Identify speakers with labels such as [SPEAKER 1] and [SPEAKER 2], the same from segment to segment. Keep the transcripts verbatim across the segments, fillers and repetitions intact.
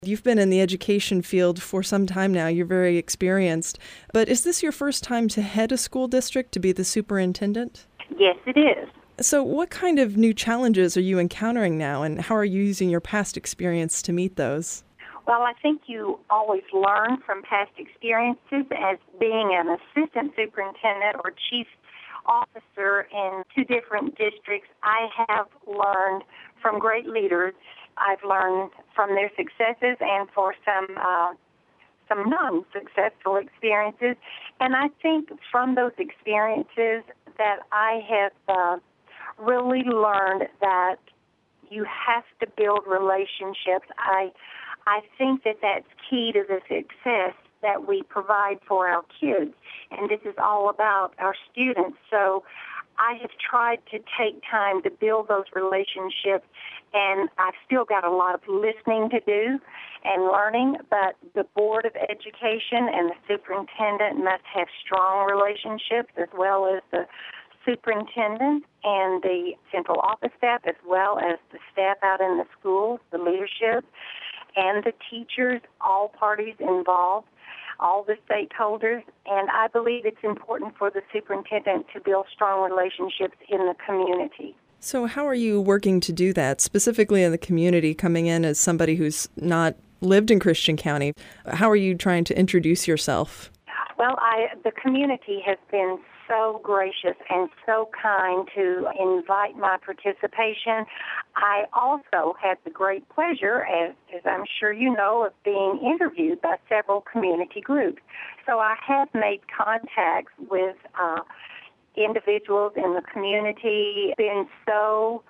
[SPEAKER 1] You've been in the education field for some time now. You're very experienced. But is this your first time to head a school district, to be the superintendent?
[SPEAKER 2] Yes, it is.
[SPEAKER 1] So what kind of new challenges are you encountering now, and how are you using your past experience to meet those?
[SPEAKER 2] Well, I think you always learn from past experiences. As being an assistant superintendent or chief officer in two different districts, I have learned from great leaders. I've learned from their successes and for some uh, some non-successful experiences. And I think from those experiences that I have uh, really learned that you have to build relationships. I I think that that's key to the success that we provide for our kids. And this is all about our students. So I have tried to take time to build those relationships, and I've still got a lot of listening to do and learning, but the Board of Education and the superintendent must have strong relationships, as well as the superintendent and the central office staff, as well as the staff out in the schools, the leadership, and the teachers, all parties involved, all the stakeholders. And I believe it's important for the superintendent to build strong relationships in the community.
[SPEAKER 1] So how are you working to do that, specifically in the community, coming in as somebody who's not lived in Christian County? How are you trying to introduce yourself?
[SPEAKER 2] Well, I, the community has been so gracious and so kind to invite my participation. I also had the great pleasure, as, as I'm sure you know, of being interviewed by several community groups. So I have made contacts with uh, individuals in the community. Been so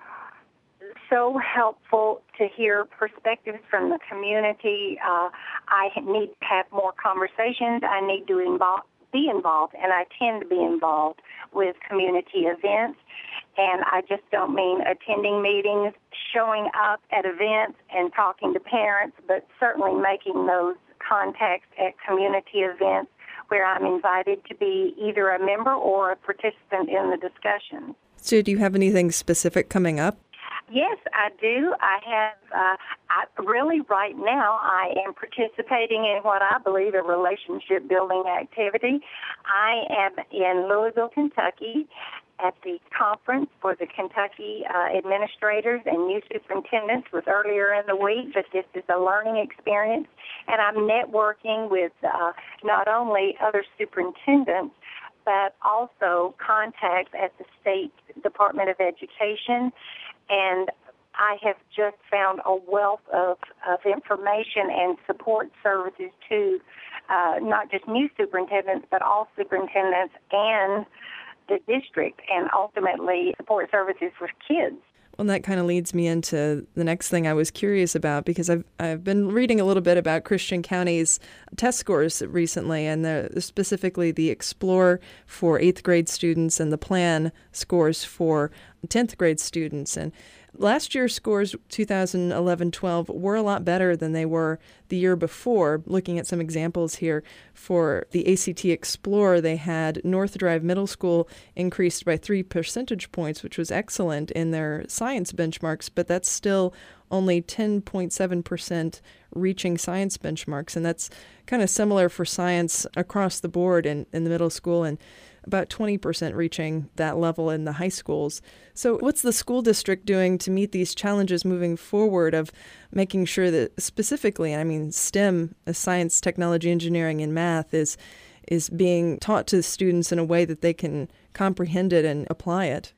[SPEAKER 2] so helpful to hear perspectives from the community. Uh, I need to have more conversations. I need to involve, be involved, and I tend to be involved with community events. And I just don't mean attending meetings, showing up at events and talking to parents, but certainly making those contacts at community events where I'm invited to be either a member or a participant in the discussion.
[SPEAKER 1] So do you have anything specific coming up?
[SPEAKER 2] Yes, I do. I have, uh, I, really right now, I am participating in what I believe a relationship building activity. I am in Louisville, Kentucky at the conference for the Kentucky uh, administrators and new superintendents. Was earlier in the week, but this is a learning experience. And I'm networking with uh, not only other superintendents, but also contacts at the State Department of Education. And I have just found a wealth of, of information and support services to uh, not just new superintendents, but all superintendents and the district, and ultimately support services for kids.
[SPEAKER 1] Well, that kind of leads me into the next thing I was curious about, because I've I've been reading a little bit about Christian County's test scores recently, and the, specifically the Explore for eighth grade students and the Plan scores for tenth grade students. And last year's scores, two thousand eleven twelve, were a lot better than they were the year before. Looking at some examples here, for the A C T Explorer, they had North Drive Middle School increased by three percentage points, which was excellent in their science benchmarks, but that's still only ten point seven percent reaching science benchmarks. And that's kind of similar for science across the board in, in the middle school, and about twenty percent reaching that level in the high schools. So what's the school district doing to meet these challenges moving forward of making sure that specifically, I mean, STEM, science, technology, engineering, and math, is is being taught to students in a way that they can comprehend it and apply it?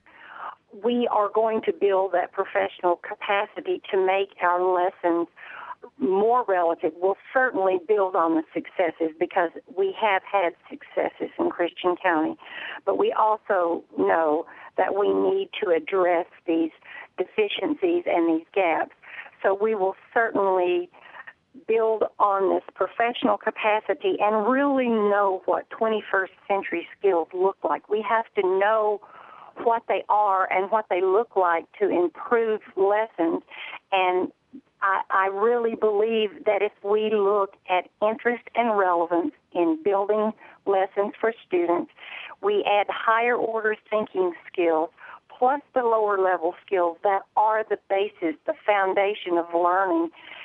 [SPEAKER 2] We are going to build that professional capacity to make our lessons more relative. We'll certainly build on the successes, because we have had successes in Christian County, but we also know that we need to address these deficiencies and these gaps. So we will certainly build on this professional capacity and really know what twenty-first century skills look like. We have to know what they are and what they look like to improve lessons. And I, I really believe that if we look at interest and relevance in building lessons for students, we add higher order thinking skills plus the lower level skills that are the basis, the foundation of learning,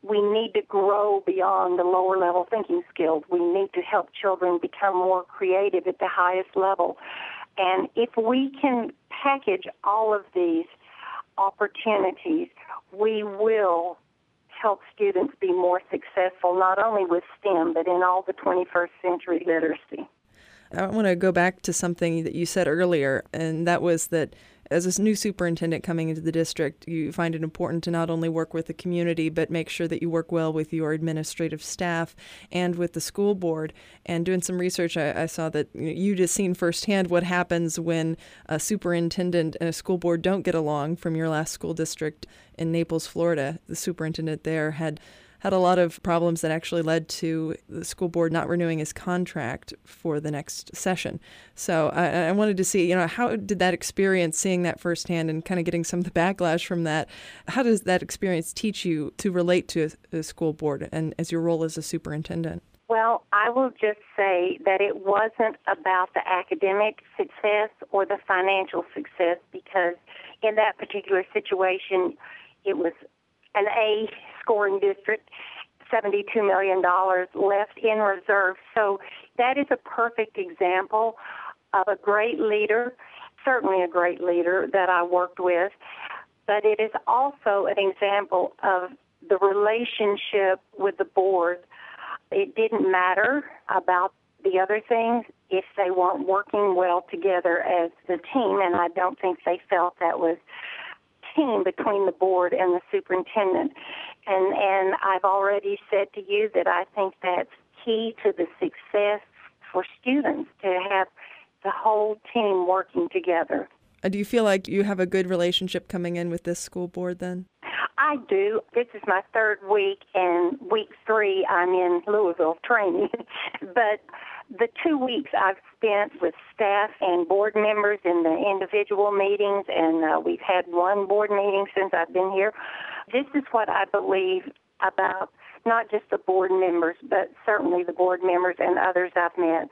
[SPEAKER 2] we need to grow beyond the lower level thinking skills. We need to help children become more creative at the highest level. And if we can package all of these opportunities, we will help students be more successful, not only with STEM, but in all the twenty-first century literacy.
[SPEAKER 1] I want to go back to something that you said earlier, and that was that as a new superintendent coming into the district, you find it important to not only work with the community, but make sure that you work well with your administrative staff and with the school board. And doing some research, I, I saw that you just seen firsthand what happens when a superintendent and a school board don't get along. From your last school district in Naples, Florida, the superintendent there had had a lot of problems that actually led to the school board not renewing his contract for the next session. So I, I wanted to see, you know, how did that experience, seeing that firsthand and kind of getting some of the backlash from that, how does that experience teach you to relate to a, a school board and as your role as a superintendent?
[SPEAKER 2] Well, I will just say that it wasn't about the academic success or the financial success, because in that particular situation, it was an A scoring district, seventy-two million dollars left in reserve. So that is a perfect example of a great leader, certainly a great leader that I worked with, but it is also an example of the relationship with the board. It didn't matter about the other things if they weren't working well together as the team, and I don't think they felt that was team between the board and the superintendent. And and I've already said to you that I think that's key to the success for students, to have the whole team working together.
[SPEAKER 1] Uh, Do you feel like you have a good relationship coming in with this school board then?
[SPEAKER 2] I do. This is my third week, and week three I'm in Louisville training. But the two weeks I've spent with staff and board members in the individual meetings, and uh, we've had one board meeting since I've been here. This is what I believe about not just the board members, but certainly the board members and others I've met.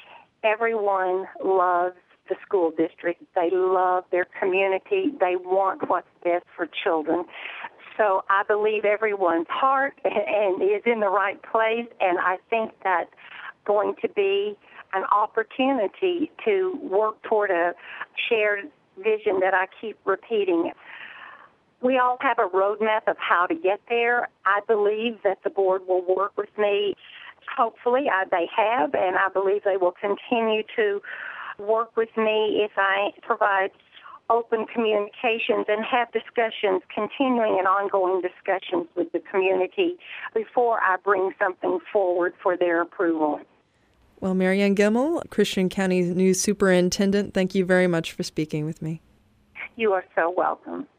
[SPEAKER 2] Everyone loves the school district. They love their community. They want what's best for children. So I believe everyone's heart and is in the right place, and I think that's going to be an opportunity to work toward a shared vision that I keep repeating. We all have a roadmap of how to get there. I believe that the board will work with me. Hopefully, I, they have, and I believe they will continue to work with me if I provide open communications and have discussions, continuing and ongoing discussions with the community before I bring something forward for their approval.
[SPEAKER 1] Well, Marianne Gemmell, Christian County's new superintendent, thank you very much for speaking with me.
[SPEAKER 2] You are so welcome.